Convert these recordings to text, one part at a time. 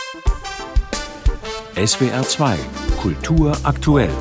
SWR 2 Kultur aktuell.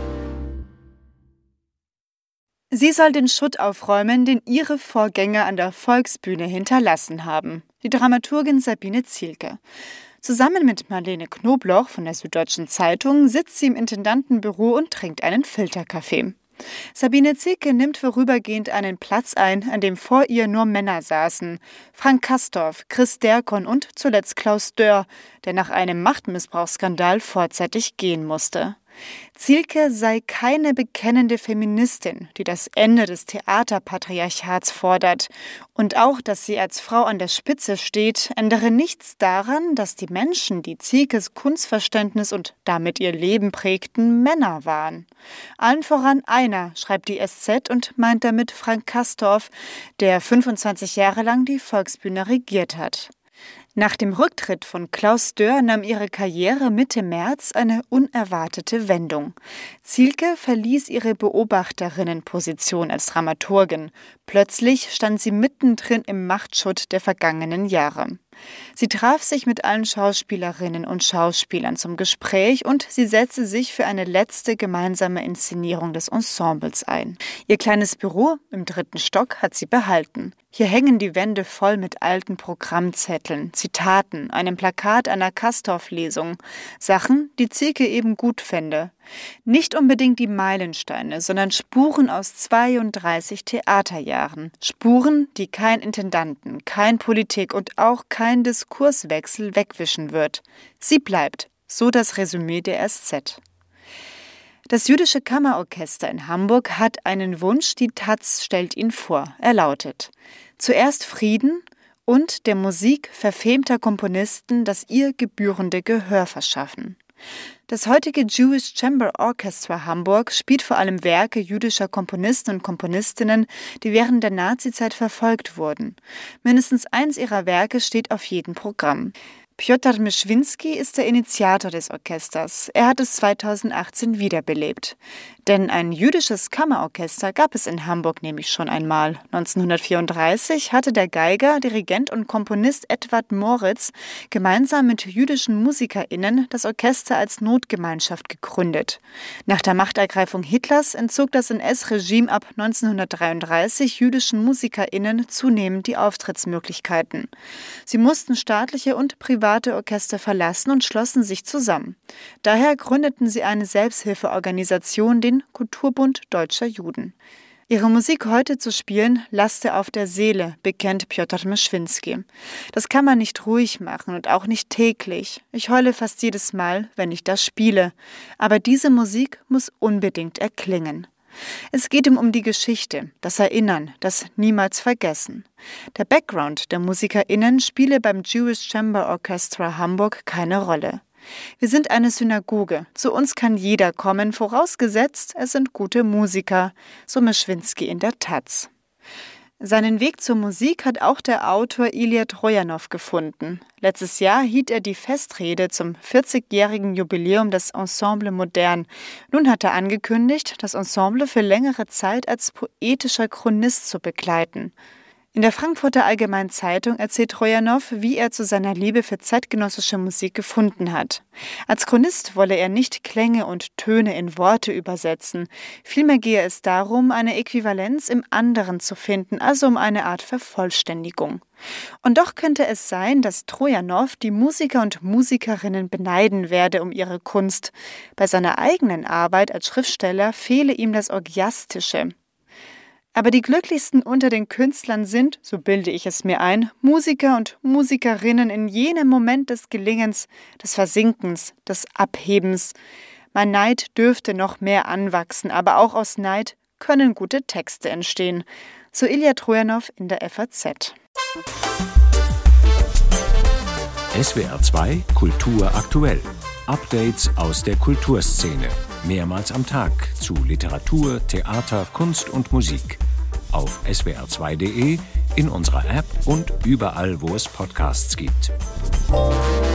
Sie soll den Schutt aufräumen, den ihre Vorgänger an der Volksbühne hinterlassen haben. Die Dramaturgin Sabine Zielke. Zusammen mit Marlene Knobloch von der Süddeutschen Zeitung sitzt sie im Intendantenbüro und trinkt einen Filterkaffee. Sabine Zielke nimmt vorübergehend einen Platz ein, an dem vor ihr nur Männer saßen. Frank Castorf, Chris Derkon und zuletzt Klaus Dörr, der nach einem Machtmissbrauchsskandal vorzeitig gehen musste. Zielke sei keine bekennende Feministin, die das Ende des Theaterpatriarchats fordert. Und auch, dass sie als Frau an der Spitze steht, ändere nichts daran, dass die Menschen, die Zielkes Kunstverständnis und damit ihr Leben prägten, Männer waren. Allen voran einer, schreibt die SZ und meint damit Frank Castorf, der 25 Jahre lang die Volksbühne regiert hat. Nach dem Rücktritt von Klaus Dörr nahm ihre Karriere Mitte März eine unerwartete Wendung. Zielke verließ ihre Beobachterinnenposition als Dramaturgin. Plötzlich stand sie mittendrin im Machtschutt der vergangenen Jahre. Sie traf sich mit allen Schauspielerinnen und Schauspielern zum Gespräch und sie setzte sich für eine letzte gemeinsame Inszenierung des Ensembles ein. Ihr kleines Büro im 3. Stock hat sie behalten. Hier hängen die Wände voll mit alten Programmzetteln, Zitaten, einem Plakat einer Castorf-Lesung. Sachen, die Zielke eben gut fände. Nicht unbedingt die Meilensteine, sondern Spuren aus 32 Theaterjahren. Spuren, die kein Intendanten, kein Politik und auch kein Diskurswechsel wegwischen wird. Sie bleibt, so das Resümee der SZ. Das Jüdische Kammerorchester in Hamburg hat einen Wunsch, die taz stellt ihn vor. Er lautet: Zuerst Frieden und der Musik verfemter Komponisten das ihr gebührende Gehör verschaffen. Das heutige Jewish Chamber Orchestra Hamburg spielt vor allem Werke jüdischer Komponisten und Komponistinnen, die während der Nazizeit verfolgt wurden. Mindestens eins ihrer Werke steht auf jedem Programm. Piotr Mszczynski ist der Initiator des Orchesters. Er hat es 2018 wiederbelebt. Denn ein jüdisches Kammerorchester gab es in Hamburg nämlich schon einmal. 1934 hatte der Geiger, Dirigent und Komponist Edward Moritz gemeinsam mit jüdischen MusikerInnen das Orchester als Notgemeinschaft gegründet. Nach der Machtergreifung Hitlers entzog das NS-Regime ab 1933 jüdischen MusikerInnen zunehmend die Auftrittsmöglichkeiten. Sie mussten staatliche und private Orchester verlassen und schlossen sich zusammen. Daher gründeten sie eine Selbsthilfeorganisation, den Kulturbund Deutscher Juden. Ihre Musik heute zu spielen, laste auf der Seele, bekennt Piotr Mszczynski. Das kann man nicht ruhig machen und auch nicht täglich. Ich heule fast jedes Mal, wenn ich das spiele. Aber diese Musik muss unbedingt erklingen. Es geht ihm um die Geschichte, das Erinnern, das niemals vergessen. Der Background der MusikerInnen spiele beim Jewish Chamber Orchestra Hamburg keine Rolle. Wir sind eine Synagoge. Zu uns kann jeder kommen, vorausgesetzt, es sind gute Musiker, so Mszczynski in der taz. Seinen Weg zur Musik hat auch der Autor Ilya Trojanow gefunden. Letztes Jahr hielt er die Festrede zum 40-jährigen Jubiläum des Ensemble Modern. Nun hat er angekündigt, das Ensemble für längere Zeit als poetischer Chronist zu begleiten. In der Frankfurter Allgemeinen Zeitung erzählt Trojanow, wie er zu seiner Liebe für zeitgenössische Musik gefunden hat. Als Chronist wolle er nicht Klänge und Töne in Worte übersetzen. Vielmehr gehe es darum, eine Äquivalenz im anderen zu finden, also um eine Art Vervollständigung. Und doch könnte es sein, dass Trojanow die Musiker und Musikerinnen beneiden werde um ihre Kunst. Bei seiner eigenen Arbeit als Schriftsteller fehle ihm das Orgiastische. Aber die glücklichsten unter den Künstlern sind, so bilde ich es mir ein, Musiker und Musikerinnen in jenem Moment des Gelingens, des Versinkens, des Abhebens. Mein Neid dürfte noch mehr anwachsen, aber auch aus Neid können gute Texte entstehen. So Ilya Trojanow in der FAZ. SWR 2 Kultur aktuell. Updates aus der Kulturszene. Mehrmals am Tag zu Literatur, Theater, Kunst und Musik. Auf swr2.de, in unserer App und überall, wo es Podcasts gibt.